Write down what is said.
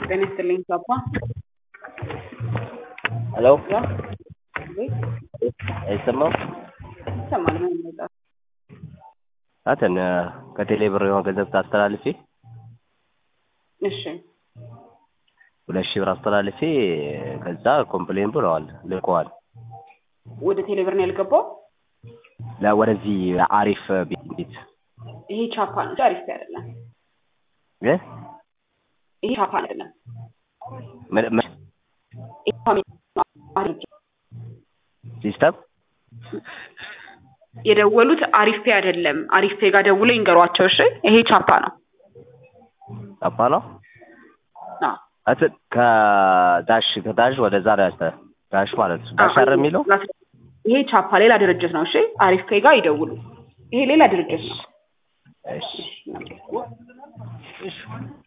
Penicillin Papa. Hello? Yeah. Wait. አይሰማም? ይሰማል ምን ይመጣል? አተን ከቴሌ ብር የሆነ ገንዘብ ታስተላልፊ እሺ 2000 ብር አስተላልፊ ከዛ ኮምፕሌን ብለዋል ልቀዋል። ወደ ቴሌብር ነው ያልገባው? ለወደዚህ አሪፍ ቤት ይሄ ቻፓ ነው አሪፍ አይደለም። ይሄ ቻፓ አይደለም። ሲስተም የደወሉት አሪፍ አይደለም። አሪፍ ጋር ደውሎ ይንገሯቸው እሺ። ይሄ ቻፓ ነው። ቻፓ ነው? አዎ። ከዳሽ ወደዛ ዳሽ ማለት ዳሽ አይደል የሚለው? ይሄ ቻፓ ሌላ ድርጅት ነው እሺ። አሪፍ ጋር ይደውሉ። ይሄ ሌላ ድርጅት ነው። እሺ